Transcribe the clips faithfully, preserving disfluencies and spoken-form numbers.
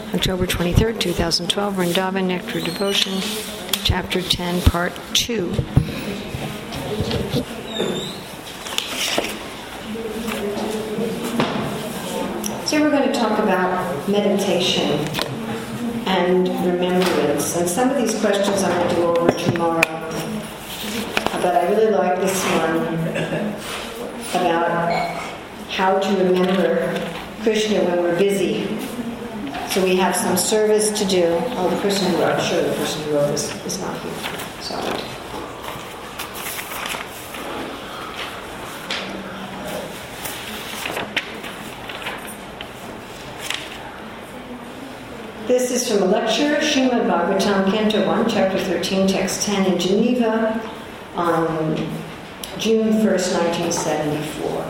October twenty-third, twenty twelve, Vrindavan Nectar Devotion, Chapter ten, Part two. So we're going to talk about meditation and remembrance. And some of these questions I'm going to go over tomorrow. But I really like this one about how to remember Krishna when we're busy. So we have some service to do. Oh, the person who wrote, I'm sure the person who wrote this is not here. Sorry. This is from a lecture, Srimad Bhagavatam, Canto one, Chapter thirteen, Text ten, in Geneva on June first, nineteen seventy-four.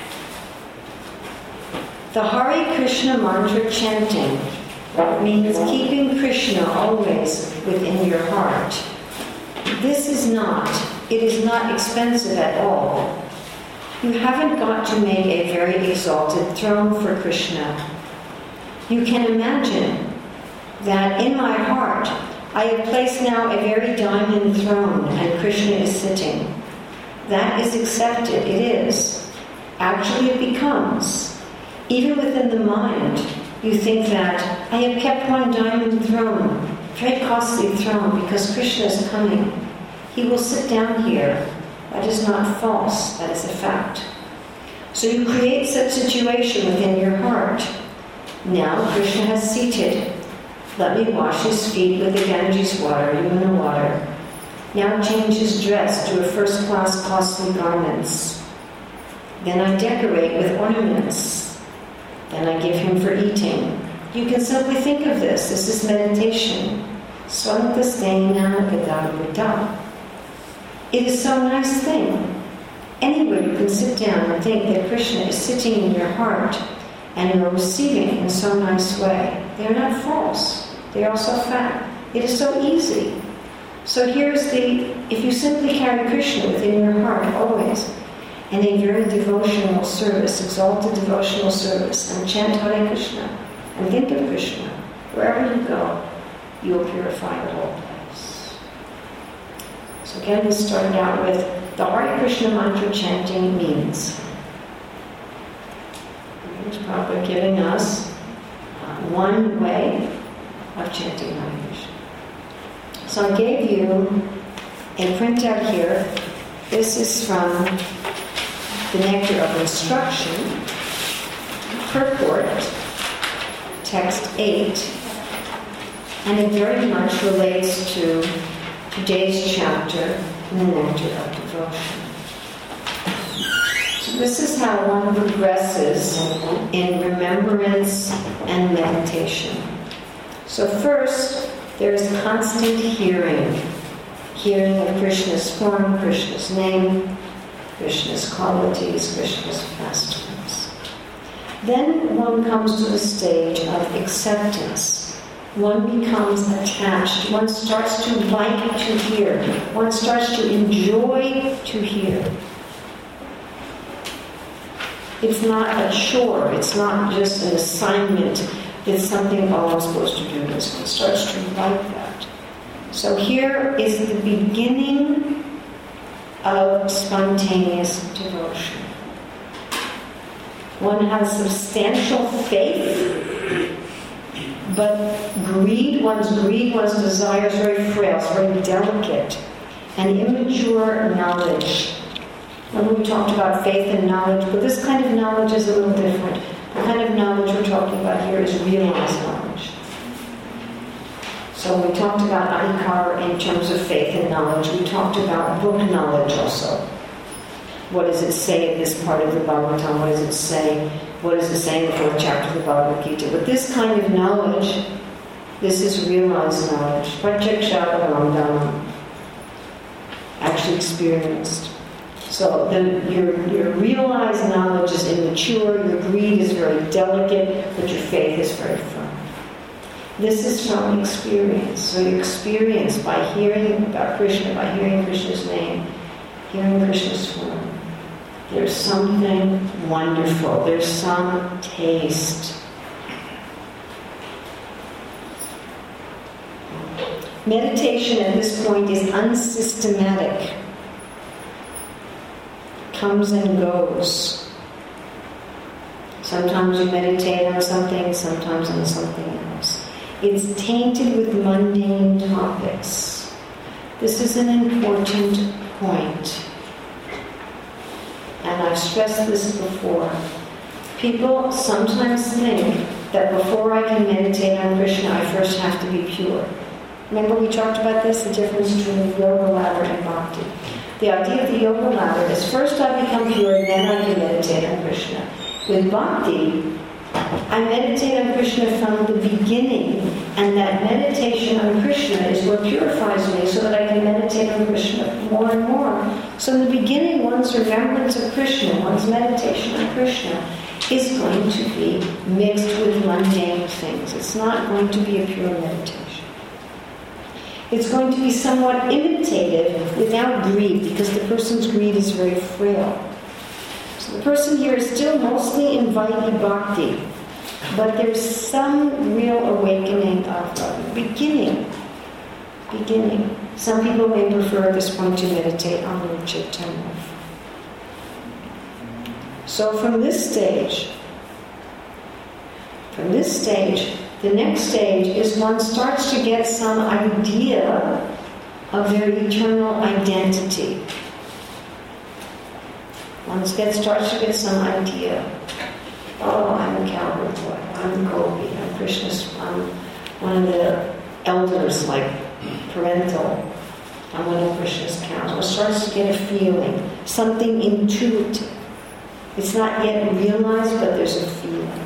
The Hare Krishna mantra chanting means keeping Krishna always within your heart. This is not, it is not expensive at all. You haven't got to make a very exalted throne for Krishna. You can imagine that in my heart I have placed now a very diamond throne and Krishna is sitting. That is accepted, it is. Actually it becomes. Even within the mind, you think that I have kept my diamond throne, very costly throne, because Krishna is coming. He will sit down here. That is not false, that is a fact. So you create such situation within your heart. Now Krishna has seated. Let me wash his feet with the Ganges water, Yamuna water. Now change his dress to a first-class costly garments. Then I decorate with ornaments. Then I give him for eating. You can simply think of this. This is meditation. Swantasthena gadagata. It is so nice thing. Anywhere you can sit down and think that Krishna is sitting in your heart and you're receiving in so nice way. They're not false. They are so fact. It is so easy. So here's the, if you simply carry Krishna within your heart always, in a very devotional service, exalted devotional service, and chant Hare Krishna, and think of Krishna, wherever you go, you will purify the whole place. So again, we started out with the Hare Krishna mantra chanting means. He's probably giving us uh, one way of chanting Hare Krishna. So I gave you a printout here. This is from the Nectar of Instruction, purport, text eight, and it very much relates to today's chapter in the Nectar of Devotion. So this is how one progresses in remembrance and meditation. So first, there is constant hearing, hearing of Krishna's form, Krishna's name, Krishna's qualities, Krishna's pastimes. Then one comes to the stage of acceptance. One becomes attached. One starts to like to hear. One starts to enjoy to hear. It's not a chore. It's not just an assignment. It's something all I'm supposed to do. One starts to like that. So here is the beginning of spontaneous devotion. One has substantial faith, but greed, one's greed, one's desire is very frail, it's very delicate, and immature knowledge. When we talked about faith and knowledge, but this kind of knowledge is a little different. The kind of knowledge we're talking about here is realized knowledge. So we talked about Adhikar in terms of faith and knowledge. We talked about book knowledge also. What does it say in this part of the Bhagavatam? What does it say? What does it say in the fourth chapter of the Bhagavad Gita? But this kind of knowledge, this is realized knowledge. Pratyaksha, actually experienced. So the, your, your realized knowledge is immature, your greed is very delicate, but your faith is very firm. This is from experience. So you experience by hearing about Krishna, by hearing Krishna's name, hearing Krishna's form. There's something wonderful. There's some taste. Meditation at this point is unsystematic. Comes and goes. Sometimes you meditate on something, sometimes on something else. It's tainted with mundane topics. This is an important point. And I've stressed this before. People sometimes think that before I can meditate on Krishna, I first have to be pure. Remember we talked about this, the difference between the yoga ladder and bhakti. The idea of the yoga ladder is first I become pure and then I can meditate on Krishna. With bhakti, I meditate on Krishna from the beginning, and that meditation on Krishna is what purifies me so that I can meditate on Krishna more and more. So in the beginning, one's remembrance of Krishna, one's meditation on Krishna is going to be mixed with mundane things. It's not going to be a pure meditation. It's going to be somewhat imitative without greed, because the person's greed is very frail. So the person here is still mostly in Vaidhi Bhakti, but there's some real awakening of uh, beginning. Beginning. Some people may prefer at this point to meditate on Lord Chaitanya. So from this stage, from this stage, the next stage is one starts to get some idea of their eternal identity. One gets, starts to get some idea. Oh, I'm a cowboy boy. I'm Gopi. I'm Krishna's. I'm one of the elders, like parental. I'm one of Krishna's cows. One starts to get a feeling, something intuitive. It's not yet realized, but there's a feeling.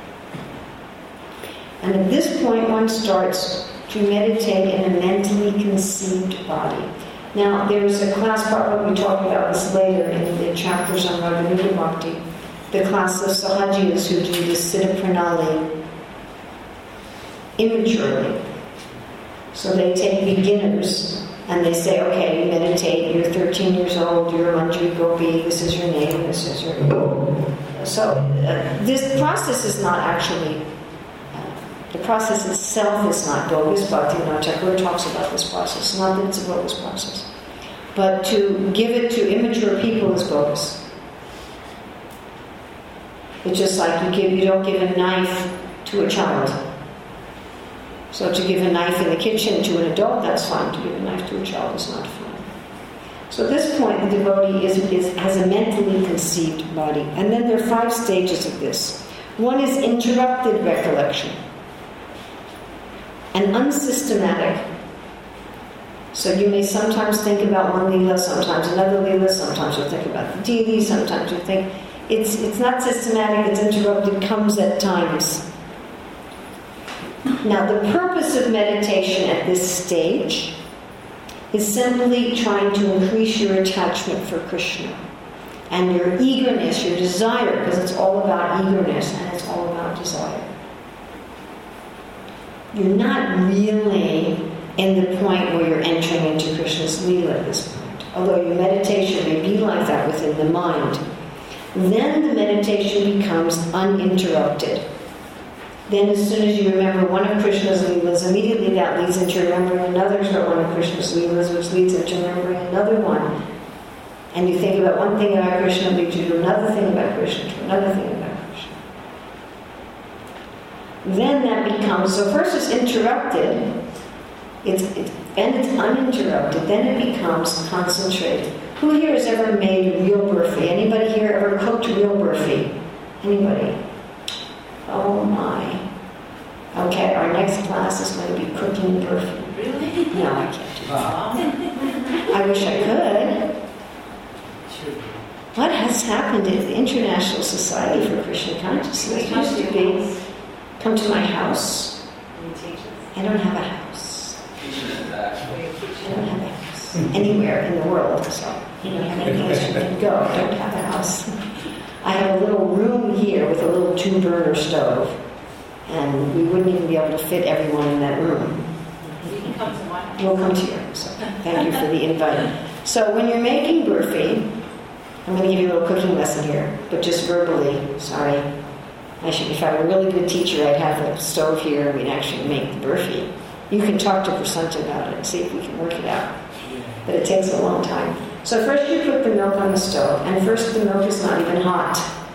And at this point, one starts to meditate in a mentally conceived body. Now, there's a class, probably we talk about this later in the chapters on Raghunuga Bhakti, the class of Sahajiyas who do the Siddha Pranali immaturely. So they take beginners and they say, okay, you meditate, you're thirteen years old, you're a Manjari Gopi, this is your name, this is your name. So uh, this process is not actually, uh, the process itself is not bogus. Bhaktivinoda Thakur talks about this process, not that it's a bogus process. But to give it to immature people is bogus. It's just like you give, you don't give a knife to a child. So to give a knife in the kitchen to an adult, that's fine. To give a knife to a child is not fine. So at this point, the devotee is, is, has a mentally conceived body. And then there are five stages of this. One is interrupted recollection. And unsystematic. So you may sometimes think about one lila, sometimes another lila, sometimes you'll think about the deity, sometimes you think... It's, it's not systematic, it's interrupted, comes at times. Now, the purpose of meditation at this stage is simply trying to increase your attachment for Krishna and your eagerness, your desire, because it's all about eagerness and it's all about desire. You're not really in the point where you're entering into Krishna's Leela at this point, although your meditation may be like that within the mind. Then the meditation becomes uninterrupted. Then as soon as you remember one of Krishna's Leelas, immediately that leads into remembering another one of Krishna's Leelas, which leads into remembering another one. And you think about one thing about Krishna, leads you to another thing about Krishna, to another thing about Krishna. Then that becomes, so first it's interrupted, it's, it, and it's uninterrupted, then it becomes concentrated. Who here has ever made real burfi? Anybody here ever cooked real burfi? Anybody? Oh my. Okay, our next class is going to be cooking burfi. Really? No, I can't do that. I wish I could. What has happened in the International Society for Krishna Consciousness? It used to be, come to my house. I don't have a house. I don't have a house. Anywhere in the world, so you don't have any place you can go. I don't have a house. I have a little room here with a little two-burner stove, and we wouldn't even be able to fit everyone in that room. You can come to my house. We'll come to yours. So thank you for the invite. So when you're making burfi, I'm going to give you a little cooking lesson here, but just verbally. Sorry, I should. If I were a really good teacher, I'd have a stove here and we'd actually make the burfi. You can talk to Prasanta about it and see if we can work it out. But it takes a long time. So first you put the milk on the stove, and first the milk is not even hot.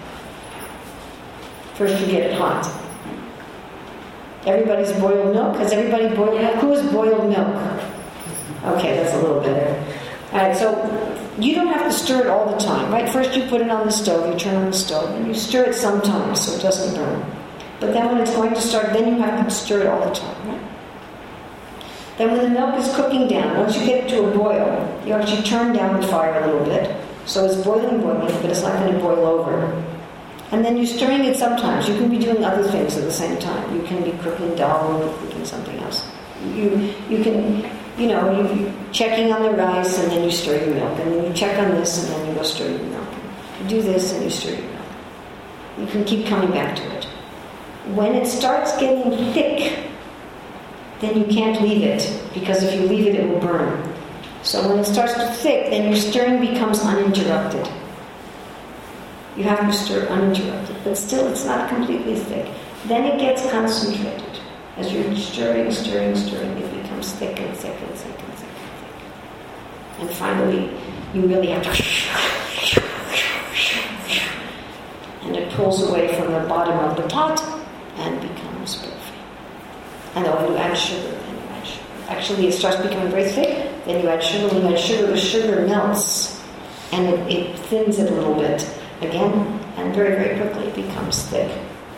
First you get it hot. Everybody's boiled milk? Has everybody boiled milk? Who has boiled milk? Okay, that's a little better. Alright, so you don't have to stir it all the time, right? First you put it on the stove, you turn on the stove, and you stir it sometimes so it doesn't burn. But then when it's going to start, then you have to stir it all the time, right? Then when the milk is cooking down, once you get it to a boil, you actually turn down the fire a little bit. So it's boiling, boiling, but it's not going to boil over. And then you're stirring it sometimes. You can be doing other things at the same time. You can be cooking dal or cooking something else. You you can, you know, you, you're checking on the rice and then you stir your milk. And then you check on this and then you go stir your milk. You do this and you stir your milk. You can keep coming back to it. When it starts getting thick, then you can't leave it, because if you leave it, it will burn. So when it starts to thick, then your stirring becomes uninterrupted. You have to stir uninterrupted, but still it's not completely thick. Then it gets concentrated. As you're stirring, stirring, stirring, it becomes thick and thick and thick and thick and thick. And finally, you really have to... And it pulls away from the bottom of the pot and becomes perfect. And then when you add sugar, then you add sugar. Actually, it starts becoming very thick, then you add sugar. When you add sugar, the sugar melts and it, it thins it a little bit again, and very, very quickly it becomes thick.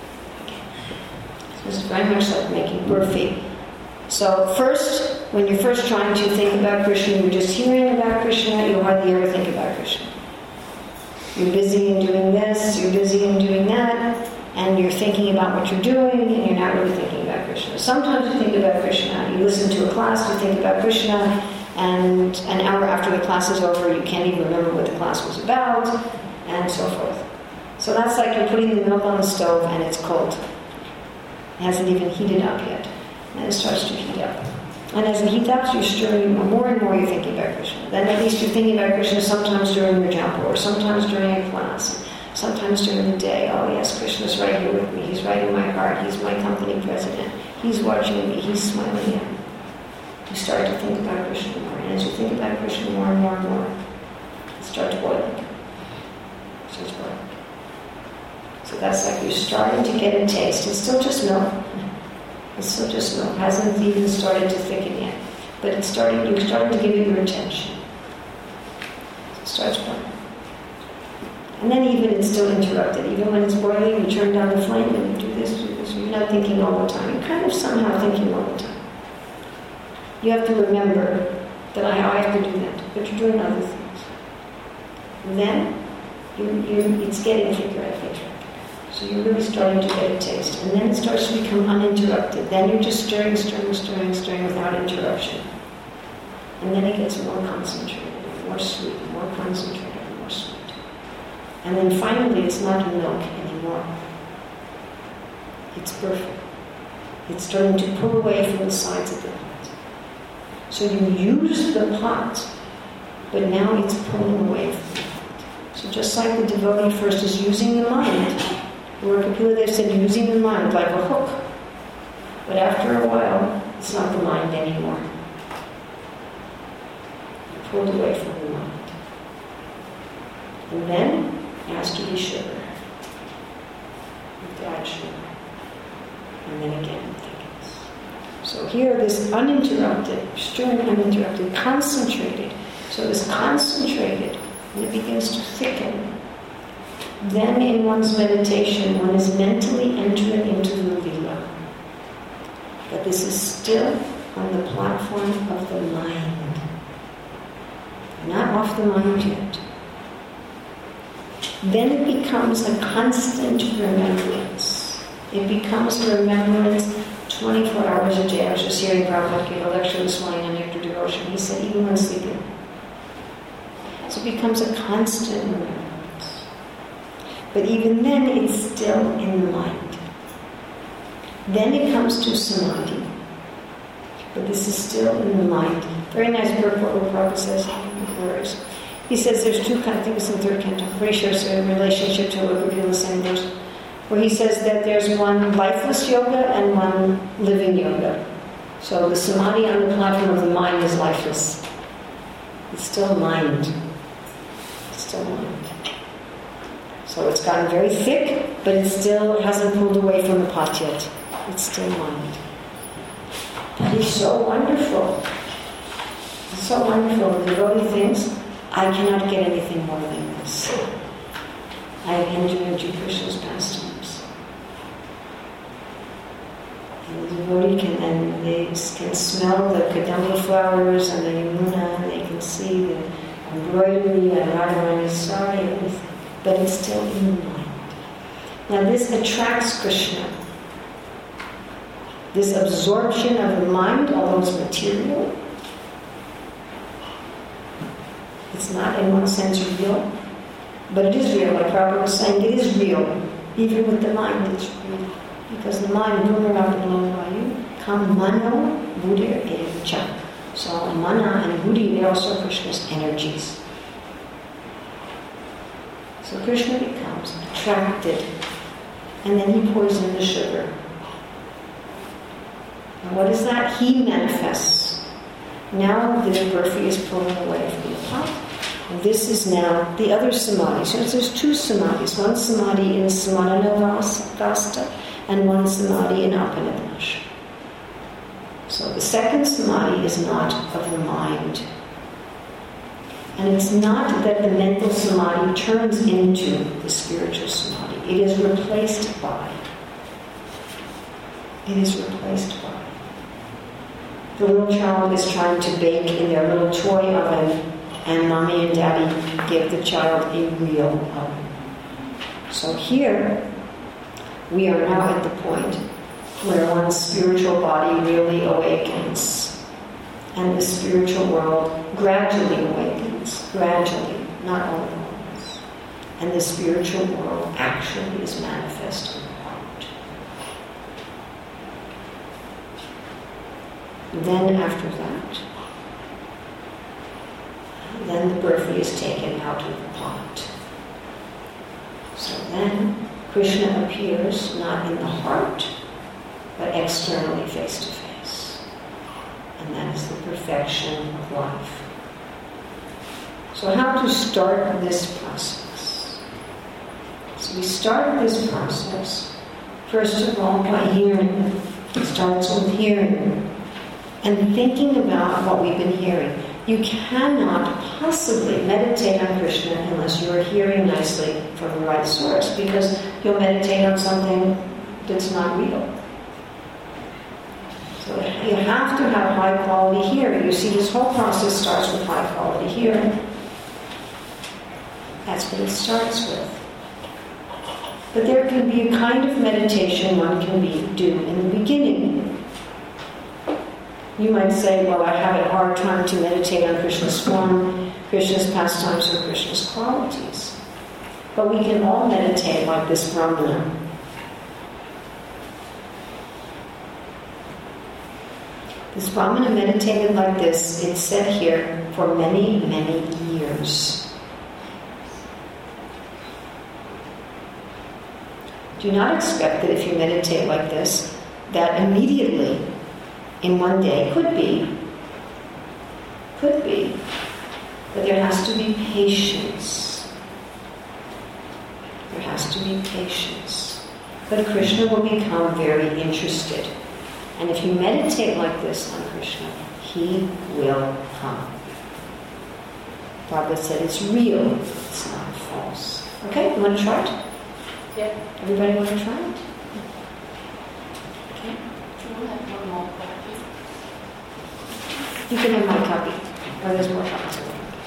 So it's very much like making burfi. So first, when you're first trying to think about Krishna, you're just hearing about Krishna, you hardly ever think about Krishna. You're busy in doing this, you're busy in doing that, and you're thinking about what you're doing, and you're not really thinking about Krishna. Sometimes you think about Krishna. You listen to a class, you think about Krishna, and an hour after the class is over, you can't even remember what the class was about, and so forth. So that's like you're putting the milk on the stove, and it's cold. It hasn't even heated up yet. And it starts to heat up. And as it heats up, you're stirring more and more, you're thinking about Krishna. Then at least you're thinking about Krishna sometimes during the japa, or sometimes during a class. Sometimes during the day, oh yes, Krishna's right here with me. He's right in my heart. He's my company president. He's watching me. He's smiling at me. You start to think about Krishna more. And as you think about Krishna more and more and more, it starts boiling. It starts boiling. So that's like you're starting to get a taste. It's still just milk. It's still just milk. It hasn't even started to thicken yet. But it's starting, you're starting to give it your attention. So it starts boiling. And then even it's still interrupted. Even when it's boiling, you turn down the flame and you do this, do this. You're not thinking all the time. You're kind of somehow thinking all the time. You have to remember that I, I have to do that, but you're doing other things. And then you're, you're, it's getting thicker and thicker. So you're really starting to get a taste. And then it starts to become uninterrupted. Then you're just stirring, stirring, stirring, stirring without interruption. And then it gets more concentrated, more sweet, more concentrated, more sweet. And then finally, it's not milk anymore. It's perfect. It's starting to pull away from the sides of the pot. So you use the pot, but now it's pulling away from the pot. So just like the devotee first is using the mind, where Kapila Dev said using the mind like a hook. But after a while, it's not the mind anymore. You're pulled away from the mind. And then, it has to be sugar. You have to add sugar. And then again, thickens. So here, this uninterrupted, stirring uninterrupted, concentrated. So it is concentrated, and it begins to thicken. Then in one's meditation, one is mentally entering into the lila. But this is still on the platform of the mind. Not off the mind yet. Then it becomes a constant remembrance. It becomes a remembrance twenty-four hours a day. I was just hearing Prabhupada give a lecture this morning on nectar devotion. He said even when sleeping. So it becomes a constant remembrance. But even then, it's still in the mind. Then it comes to samadhi. But this is still in the mind. Very nice purport what Prabhupada says. Words. He says there's two kinds, I think it's in the third canto, pretty sure it's in relationship to what Kapila is saying, there's, where he says that there's one lifeless yoga and one living yoga. So the samadhi on the platform of the mind is lifeless. It's still mind. It's still mind. So it's gotten very thick, but it still hasn't pulled away from the pot yet. It's still mind. But it's so wonderful. It's so wonderful. The devotee thinks, I cannot get anything more than this. I have entered into Krishna's pastimes. And the devotee can, and they can smell the kadamba flowers and the yamuna, and they can see the embroidery and Radharani's sari and everything. But it's still in the mind. Now this attracts Krishna. This absorption of the mind, although it's material, it's not in one sense real, but it is real. Like Prabhupada was saying, it is real. Even with the mind, it's real. Because the mind, Bhumirabhavayu, come mano, buddhir, evacha. So mana and buddhi, they are also Krishna's energies. So Krishna becomes attracted, and then he pours in the sugar. And what is that? He manifests. Now the burfi is pulling away from the pot. And this is now the other samadhi. So there's two samadhis. One samadhi in Samananavasta and one samadhi in Apanadasha. So the second samadhi is not of the mind. And it's not that the mental samadhi turns into the spiritual samadhi. It is replaced by. It is replaced by. The little child is trying to bake in their little toy oven, and mommy and daddy give the child a real oven. So here, we are now at the point where one's spiritual body really awakens, and the spiritual world gradually awakens, gradually, not all at once. And the spiritual world actually is manifest in the heart. Then after that, then the burfi is taken out of the pot. So then Krishna appears not in the heart, but externally face to face. And that is the perfection of life. So how to start this process? So we start this process, first of all, by hearing. It starts with hearing and thinking about what we've been hearing. You cannot possibly meditate on Krishna unless you're hearing nicely from the right source, because you'll meditate on something that's not real. So you have to have high quality hearing. You see, this whole process starts with high quality hearing. That's what it starts with. But there can be a kind of meditation one can be, do in the beginning. You might say, well, I have a hard time to meditate on Krishna's form, Krishna's pastimes, or Krishna's qualities. But we can all meditate like this Brahmana. This Brahmana meditated like this, it's said here, for many, many years. Do not expect that if you meditate like this, that immediately, in one day, could be, could be, but there has to be patience. There has to be patience. But Krishna will become very interested. And if you meditate like this on Krishna, he will come. Prabhupada said it's real, it's not false. Okay, you want to try it? Yeah. Everybody want to try it? Okay. Do you have one more copy? You can have my copy. Oh, there's more copies.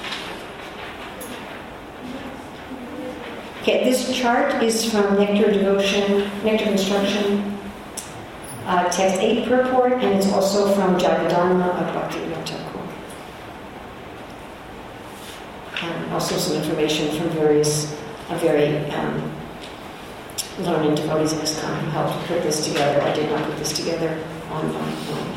Okay, this chart is from Nectar Devotion, Nectar Instruction, uh, text eight purport, and it's also from Jagadharma of Bhaktivinoda Thakur. And also some information from various, a very um, learned devotees in ISKCON who helped put this together. I did not put this together on my own.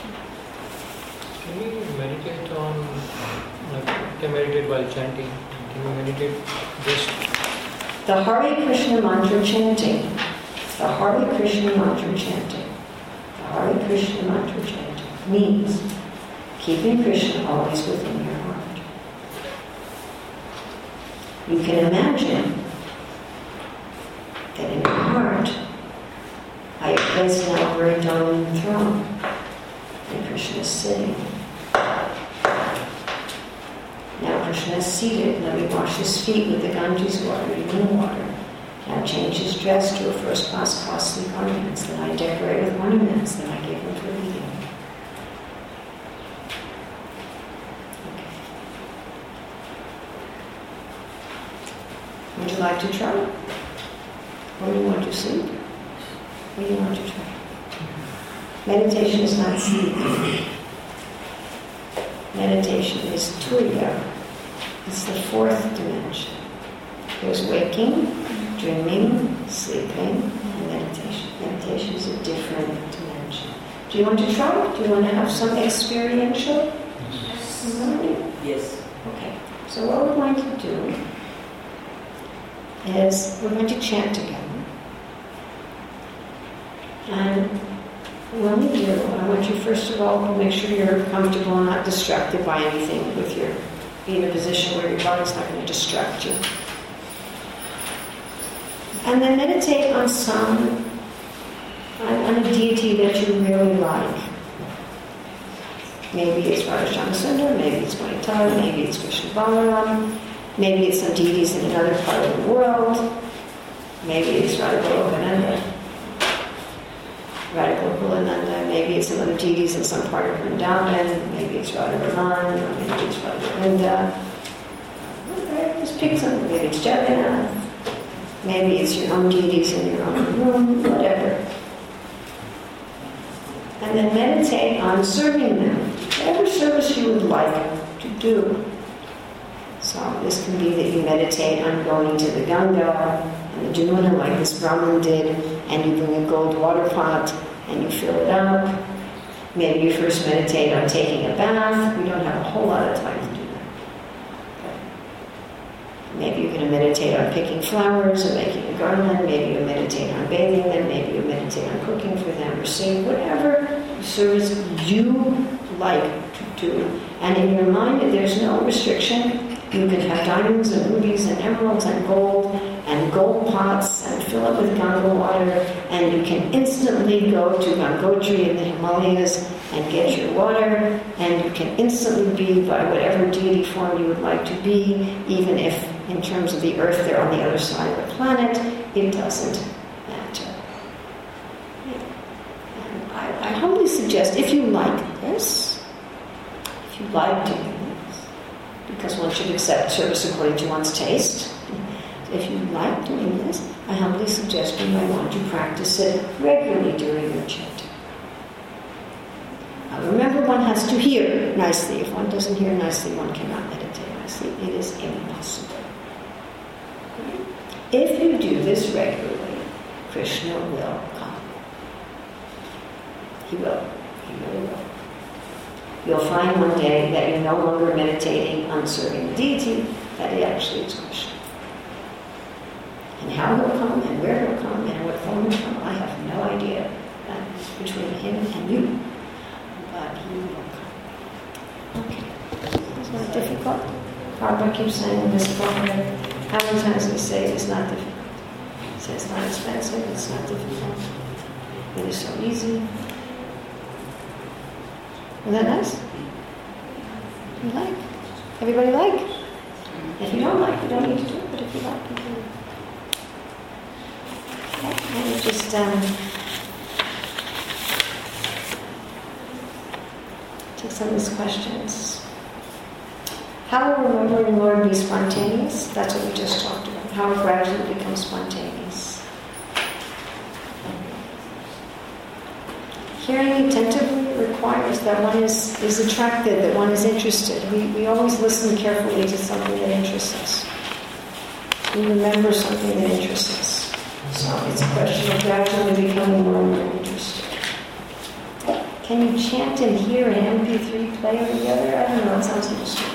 Can we meditate on, like, can meditate while chanting? Can we meditate just? The Hare Krishna mantra chanting. The Hare Krishna mantra chanting. The Hare Krishna mantra chanting. means keeping Krishna always within your heart. You can imagine that in your heart, I have placed now a very dominant throne, and Krishna is sitting. Now Krishna is seated. Let me wash his feet with the Ganges water, even water. Now change his dress to a first-class costly garments that I decorate with ornaments that I gave him for eating. Okay. Would you like to try? Or do you want to sleep? What do you want to try? Meditation is not sleep. Meditation is Turiya. It's the fourth dimension. There's waking, dreaming, sleeping, and meditation. Meditation is a different dimension. Do you want to try it? Do you want to have some experiential learning? Yes. Okay. So what we're going to do is we're going to chant together. And when we do, I want you first of all to make sure you're comfortable and not distracted by anything with your, be in a position where your body's not going to distract you. And then meditate on some, on, on a deity that you really like. Maybe it's Radha Sundar, maybe it's Manitara, maybe it's Krishna Balaram, maybe it's some deities in another part of the world, maybe it's Radha Golokananda. Radha Gokulananda, maybe it's some other deities in some part of Vrindavan, maybe it's Radha Raman, or maybe it's Radha Govinda. Okay, just pick something. Maybe it's Jagannath, maybe it's your own deities in your own room, whatever. And then meditate on serving them, whatever service you would like to do. So this can be that you meditate on going to the Ganga and the Jamuna like this Brahmin did, and you bring a gold water pot and you fill it up. Maybe you first meditate on taking a bath. We don't have a whole lot of time to do that. Okay. Maybe you're going to meditate on picking flowers or making a garland. Maybe you meditate on bathing them. Maybe you meditate on cooking for them or singing. Whatever service you like to do. And in your mind, there's no restriction. You can have diamonds and rubies and emeralds and gold and gold pots and fill it with Ganga water, and you can instantly go to Gangotri in the Himalayas and get your water, and you can instantly be by whatever deity form you would like to be, even if in terms of the earth they're on the other side of the planet. It doesn't matter. And I, I humbly suggest, if you like this, if you like doing this, because one should accept service according to one's taste. If you like doing this, I humbly suggest you might want to practice it regularly during your chanting. Now remember, one has to hear nicely. If one doesn't hear nicely, one cannot meditate nicely. It is impossible. If you do this regularly, Krishna will come. He will. He really will. You'll find one day that you're no longer meditating on serving the deity, that he actually is Krishna. And how he'll come, and where he'll come, and in what form he'll come, I have no idea. That is between him and you. But he will come. Okay. It's not difficult. Prabhupada keeps saying in this program, how many times do we say it's not difficult? He says it's not expensive, it's not difficult. It is so easy. Isn't that nice? You like? Everybody like? If you don't like, you don't need to do it, but if you like, you can. Okay, and just um, take some of these questions. How will remembering Lord be spontaneous? That's what we just talked about. How it gradually becomes spontaneous. Hearing attentively requires that one is, is attracted, that one is interested. We, we always listen carefully to something that interests us. We remember something that interests us. So it's a question of gradually becoming more and more interested. Can you chant and hear an M P three player together? I don't know, it sounds a little strange.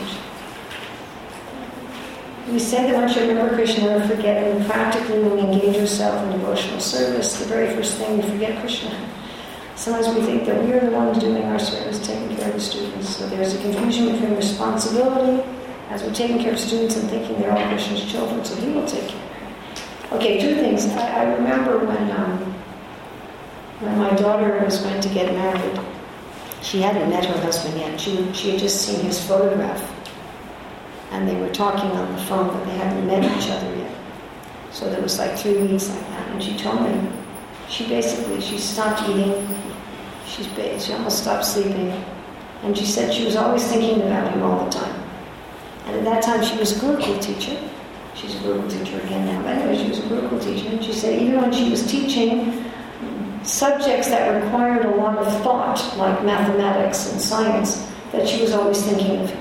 We say that one should remember Krishna, never forget, and practically when we engage ourselves in devotional service, the very first thing we forget Krishna. Sometimes we think that we're the ones doing our service, taking care of the students. So there's a confusion between responsibility as we're taking care of students and thinking they're all Krishna's children, so he will take care. Okay, two things. I, I remember when um, when my daughter was going to get married, she hadn't met her husband yet. She, she had just seen his photograph. And they were talking on the phone, but they hadn't met each other yet. So there was like three weeks like that. And she told me, she basically, she stopped eating. She's, she almost stopped sleeping. And she said she was always thinking about him all the time. And at that time, she was a Gurukul teacher. She's a Gurukul teacher again now. But anyway, she was a Gurukul teacher. And she said even when she was teaching subjects that required a lot of thought, like mathematics and science, that she was always thinking of him.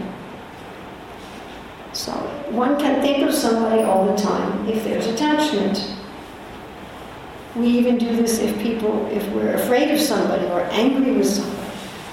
So one can think of somebody all the time if there's attachment. We even do this if people, if we're afraid of somebody or angry with somebody.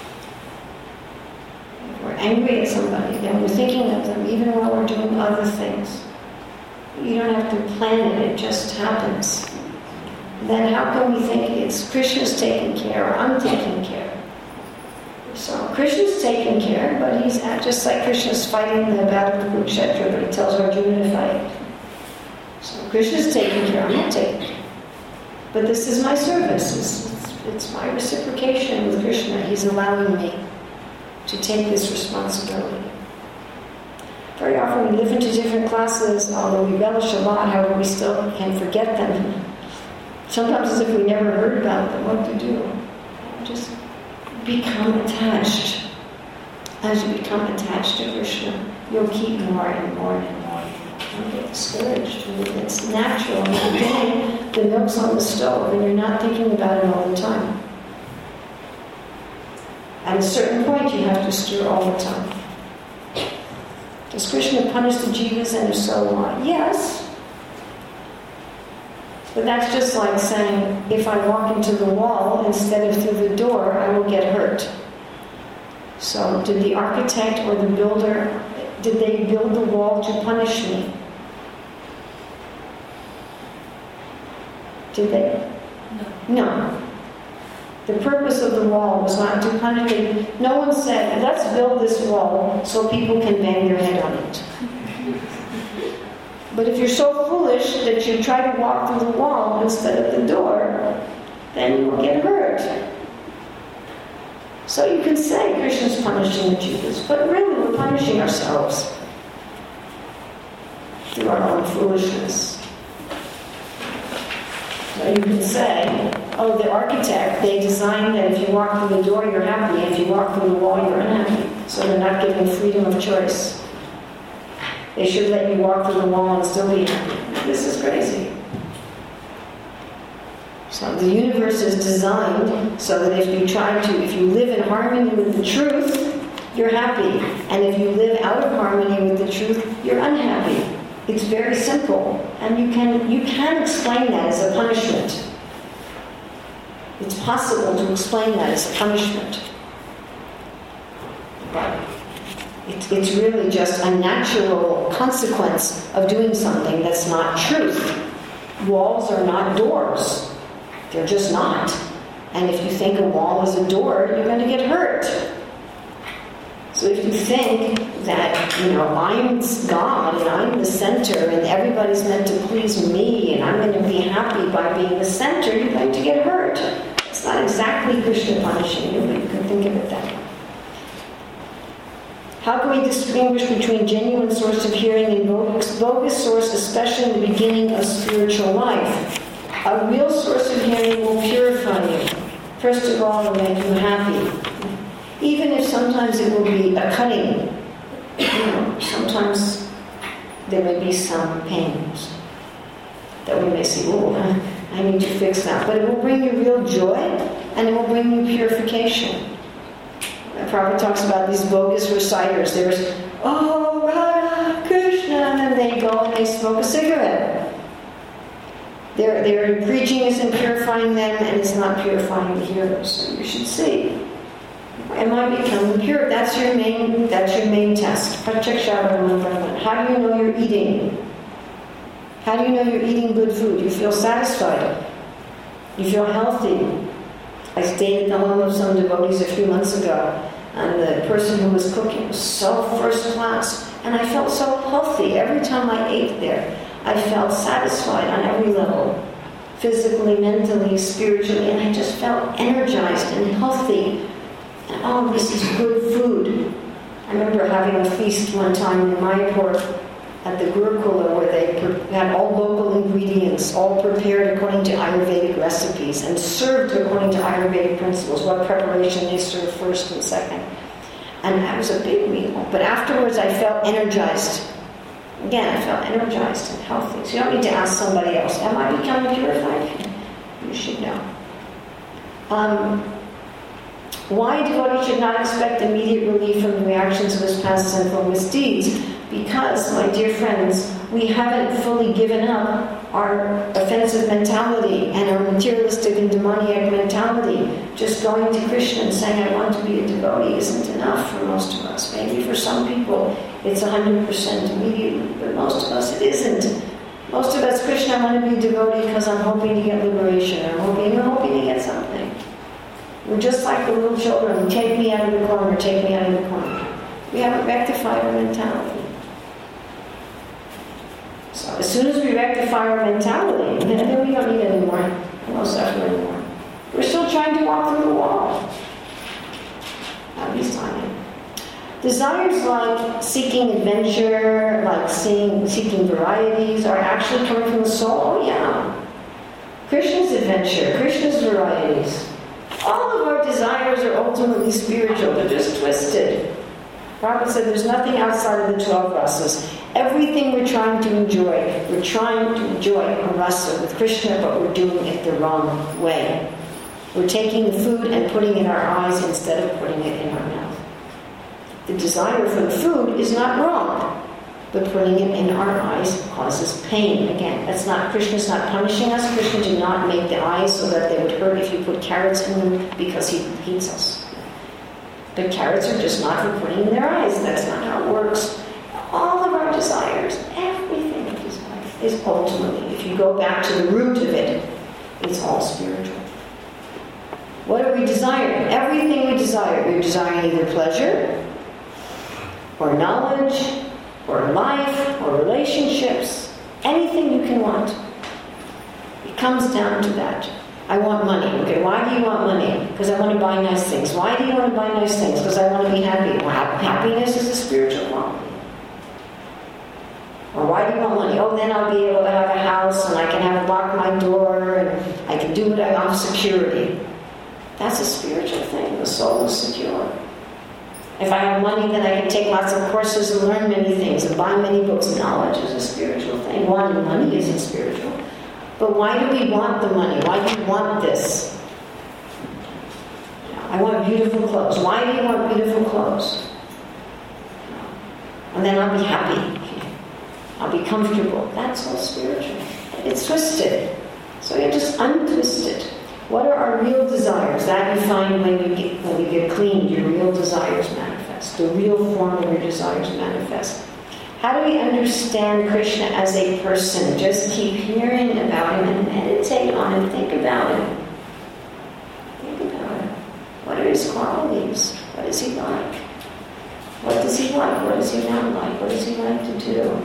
If we're angry at somebody, then we're thinking of them even while we're doing other things. You don't have to plan it, it just happens. Then how can we think it's Krishna's taking care or I'm taking care? So Krishna's taking care, but he's at, just like Krishna's fighting the battle of Kurukshetra, but he tells Arjuna to fight. So Krishna's taking care, I'm not taking care. But this is my service. It's, it's, it's my reciprocation with Krishna. He's allowing me to take this responsibility. Very often we live into different classes, although we relish a lot, however we still can forget them. Sometimes as if we never heard about them, what to do. Just become attached. As you become attached to Krishna, you'll keep more and more and more. Don't get discouraged. It's natural. In the beginning, the milk's on the stove and you're not thinking about it all the time. At a certain point, you have to stir all the time. Does Krishna punish the jivas, and if so, why? Yes. But that's just like saying, if I walk into the wall instead of through the door, I will get hurt. So did the architect or the builder, did they build the wall to punish me? Did they? No. No. The purpose of the wall was not to punish me. No one said, let's build this wall so people can bang their head on it. But if you're so foolish that you try to walk through the wall instead of the door, then you will get hurt. So you can say Krishna's punishing the jivas, but really we're punishing ourselves through our own foolishness. So you can say, oh, the architect, they designed that if you walk through the door, you're happy, and if you walk through the wall, you're unhappy. So they're not giving freedom of choice. They should let you walk through the wall and still be happy. This is crazy. So the universe is designed so that if you try to, if you live in harmony with the truth, you're happy. And if you live out of harmony with the truth, you're unhappy. It's very simple. And you can you can explain that as a punishment. It's possible to explain that as a punishment. But It's, it's really just a natural consequence of doing something that's not truth. Walls are not doors. They're just not. And if you think a wall is a door, you're going to get hurt. So if you think that, you know, I'm God and I'm the center and everybody's meant to please me and I'm going to be happy by being the center, you're going to get hurt. It's not exactly Krishna punishing you, but you can think of it that way. How can we distinguish between genuine source of hearing and bogus, bogus source, especially in the beginning of spiritual life? A real source of hearing will purify you. First of all, it will make you happy. Even if sometimes it will be a cutting. You know, sometimes there may be some pains that we may say, oh, I need to fix that. But it will bring you real joy, and it will bring you purification. The Prabhupada talks about these bogus reciters. There's, oh, Radha Krishna, and they go and they smoke a cigarette. Their, their preaching isn't purifying them, and it's not purifying the hearers. So you should see. Am I becoming pure? That's your main. That's your main test. How do you know you're eating? How do you know you're eating good food? You feel satisfied. You feel healthy. I stayed at the home of some devotees a few months ago, and the person who was cooking was so first class, and I felt so healthy. Every time I ate there, I felt satisfied on every level, physically, mentally, spiritually, and I just felt energized and healthy. And oh, this is good food. I remember having a feast one time in Mayapur at the Gurukula, where they had all local ingredients, all prepared according to Ayurvedic recipes and served according to Ayurvedic principles, what preparation they served first and second. And that was a big meal. But afterwards I felt energized. Again, I felt energized and healthy. So you don't need to ask somebody else, am I becoming purified? You should know. Um, why a devotee should not expect immediate relief from the reactions of his past sinful misdeeds? Because, my dear friends, we haven't fully given up our offensive mentality and our materialistic and demoniac mentality. Just going to Krishna and saying, I want to be a devotee isn't enough for most of us. Maybe for some people it's one hundred percent immediately, but most of us it isn't. Most of us, Krishna, I want to be a devotee because I'm hoping to get liberation, or I'm hoping, I'm hoping to get something. We're just like the little children, take me out of the corner, take me out of the corner. We haven't rectified our mentality. So as soon as we rectify our mentality, then, then we don't need any more, no suffering anymore. We're still trying to walk through the wall. At least I am. Desires like seeking adventure, like seeing, seeking varieties, are actually coming from the soul. Oh yeah. Krishna's adventure, Krishna's varieties. All of our desires are ultimately spiritual. They're just twisted. Prabhupada said there's nothing outside of the twelve rasas. Everything we're trying to enjoy, we're trying to enjoy a rasa with Krishna, but we're doing it the wrong way. We're taking the food and putting it in our eyes instead of putting it in our mouth. The desire for the food is not wrong, but putting it in our eyes causes pain. Again, that's not, Krishna's not punishing us. Krishna did not make the eyes so that they would hurt if you put carrots in them because he hates us. But carrots are just not for putting in their eyes. That's not how it works. All of our desires, everything we desire, is ultimately, if you go back to the root of it, it's all spiritual. What are we desiring? Everything we desire. We're desiring either pleasure, or knowledge, or life, or relationships. Anything you can want. It comes down to that. I want money. Okay, why do you want money? Because I want to buy nice things. Why do you want to buy nice things? Because I want to be happy. Well, happiness is a spiritual quality. Or why do you want money? Oh, then I'll be able to have a house and I can have lock my door and I can do what I want, security. That's a spiritual thing. The soul is secure. If I have money, then I can take lots of courses and learn many things and buy many books. Knowledge is a spiritual thing. Wanting money isn't spiritual. But why do we want the money? Why do you want this? I want beautiful clothes. Why do you want beautiful clothes? And then I'll be happy. I'll be comfortable. That's all spiritual. It's twisted. So you just untwist it. What are our real desires? That you find when you get when you get cleaned, your real desires manifest. The real form of your desires manifest. How do we understand Krishna as a person? Just keep hearing about him and meditate on him. Think about him. Think about him. What are his qualities? What is he like? What does he like? What does he not like? What does he like to do?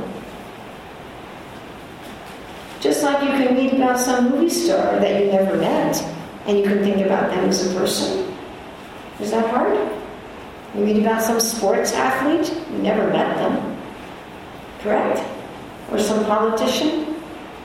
Just like you can read about some movie star that you never met, and you can think about them as a person. Is that hard? You read about some sports athlete, you never met them. Correct? Or some politician.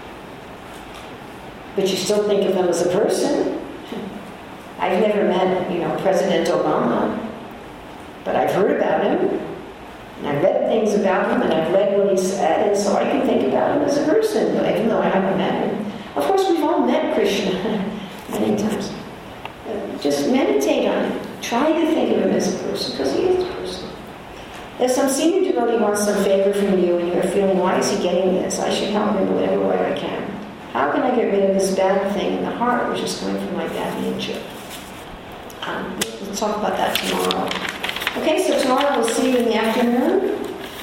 But you still think of them as a person. I've never met, you know, President Obama, but I've heard about him, and I've read things about him, and I've read what he said, and so I can think about him as a person, even though I haven't met him. Of course, we've all met Krishna many times. Just meditate on it. Try to think of him as a person, because he is a person. If some senior devotee wants some favor from you, and you're feeling, why is he getting this? I should help him in whatever way I can. How can I get rid of this bad thing in the heart, which is coming from my bad nature? Um, we'll talk about that tomorrow. Okay, so tomorrow we'll see you in the afternoon.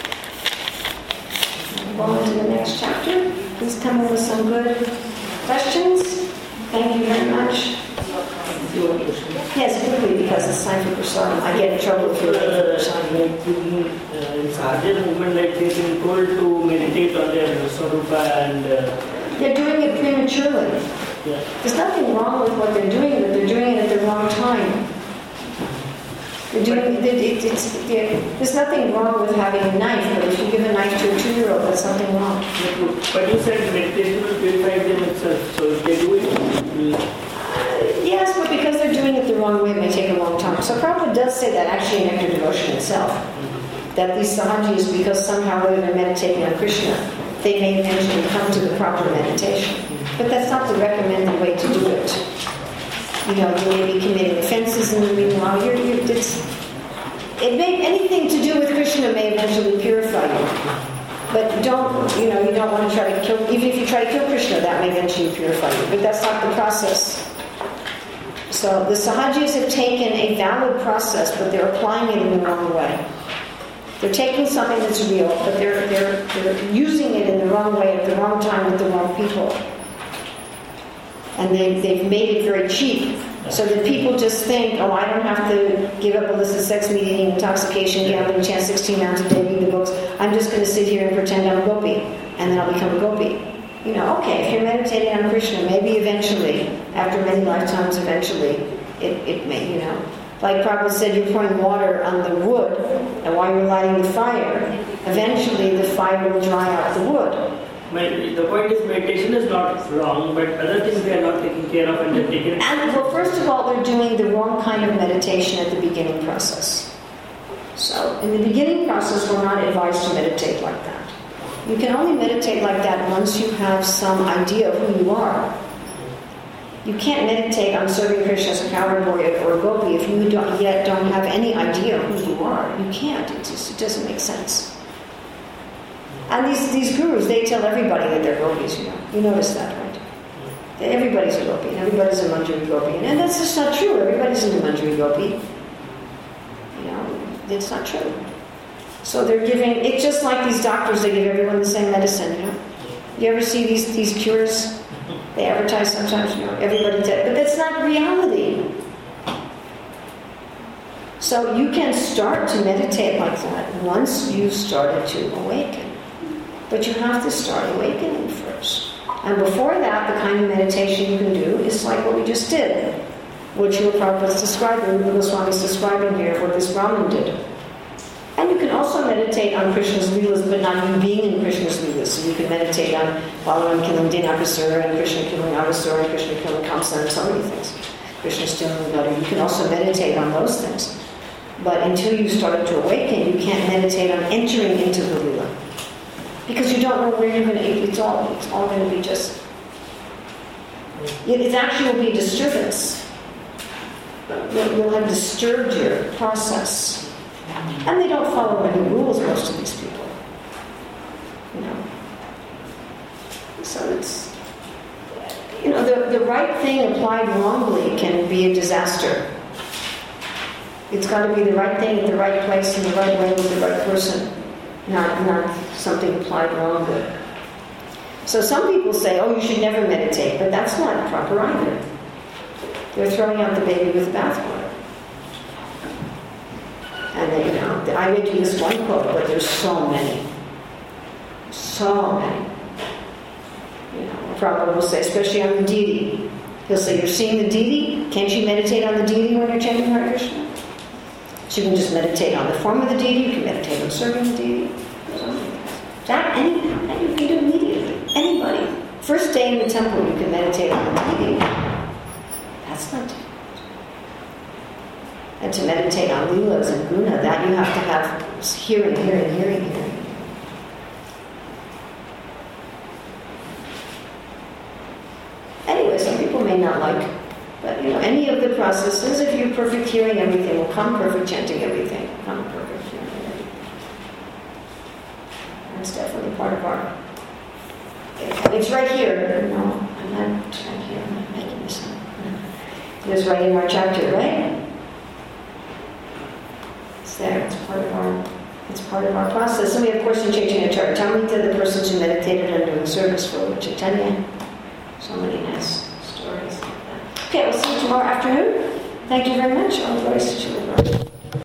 We'll go on to the next chapter. Please come in with some good questions. Thank you very much. you one question? Yes, quickly, because it's time for prasadam. I get in trouble if you're late for prasadam. Like in, uh, in Sahaja movement, like they've been told to meditate on their Swarupa and... Uh, They're doing it prematurely. yeah. There's nothing wrong with what they're doing, but they're doing it at the wrong time. They're doing it, it, it's, there's nothing wrong with having a knife, but if you give a knife to a two-year-old, that's something wrong. But you said meditation will purify them itself, so if they do it, it will... Uh, yes, but because they're doing it the wrong way, it may take a long time. So Prabhupada does say that actually in Nectar Devotion itself, that these sahajis, because somehow or other they're meditating on Krishna, they may eventually come to the proper meditation. But that's not the recommended way to do it. You know, you may be committing offenses in the meanwhile. You're, you're, it's, it may, anything to do with Krishna may eventually purify you. But don't, you know, you don't want to try to kill, even if you try to kill Krishna, that may eventually purify you. But that's not the process. So the sahajis have taken a valid process, but they're applying it in the wrong way. They're taking something that's real, but they're, they're, they're using it in the wrong way at the wrong time with the wrong people. And they, they've made it very cheap, so that people just think, oh, I don't have to give up illicit sex, meat eating, intoxication, gambling, chant sixteen rounds a day, read the books. I'm just going to sit here and pretend I'm a gopi, and then I'll become a gopi. You know, okay, if you're meditating on Krishna, maybe eventually, after many lifetimes, eventually, it, it may, you know. Like Prabhupada said, you're pouring water on the wood, and while you're lighting the fire, eventually the fire will dry out the wood. My, the point is meditation is not wrong, but other things they are not taking care of and they're taking it. And well, first of all, they're doing the wrong kind of meditation at the beginning process. So, in the beginning process, we're not advised to meditate like that. You can only meditate like that once you have some idea of who you are. You can't meditate on serving Krishna as a coward boy or a gopi if you don't, yet don't have any idea who you are. You can't. It just it doesn't make sense. And these, these gurus, they tell everybody that they're gopis, you know. You notice that, right? Everybody's a gopi, and everybody's a manjari gopi. And that's just not true. Everybody's a manjari gopi. You know, it's not true. So they're giving, it's just like these doctors, they give everyone the same medicine, you know. You ever see these, these cures? They advertise sometimes, you know, everybody does. But that's not reality. So you can start to meditate like that once you've started to awaken. But you have to start awakening first. And before that, the kind of meditation you can do is like what we just did, which Srila Prabhupada's describing, Rupa Goswami's describing here, what this Brahmin did. And you can also meditate on Krishna's Leelas, but not you being in Krishna's Leelas. So you can meditate on Balaram killing Dinakasura, and Krishna killing Avasura, and Krishna killing Kamsa, and so many things. Krishna stealing the butter. You can also meditate on those things. But until you started to awaken, you can't meditate on entering into the Leela. Because you don't know where you're going to, it's all, it's all going to be just, it, it actually will be a disturbance. You'll, you'll have disturbed your process. And they don't follow any rules, most of these people. You know. So it's, you know, the, the right thing applied wrongly can be a disaster. It's got to be the right thing at the right place in the right way with the right person. Not, not something applied wrongly. So some people say, oh, you should never meditate, but that's not proper either. They're throwing out the baby with the bathwater. And they, you know, I read you this one quote, but there's so many. So many. You know, Prabhupada will say, especially on the deity. He'll say, you're seeing the deity? Can't you meditate on the deity when you're chanting Hare Krishna? So you can just meditate on the form of the deity, you can meditate on serving the deity. That, any, that you can do immediately. Anybody. First day in the temple, you can meditate on the deity. That's not difficult. And to meditate on Leelas and Guna, that you have to have hearing, hearing, hearing, hearing. Anyway, some people may not like. But, you know, any of the processes, if you're perfect hearing, everything will come. Perfect chanting, everything will come. Perfect hearing, everything. That's definitely part of our... It's right here. No, I'm not right here. I'm not making this up. It's right in our chapter, right? It's there. It's part of our... It's part of our process. And we have, of course, in Chaitanya Charitamrita, the persons who meditated and doing service for Lord Chaitanya. So many nice stories. Okay, we'll see you tomorrow afternoon. Thank you very much. All glories to Chula.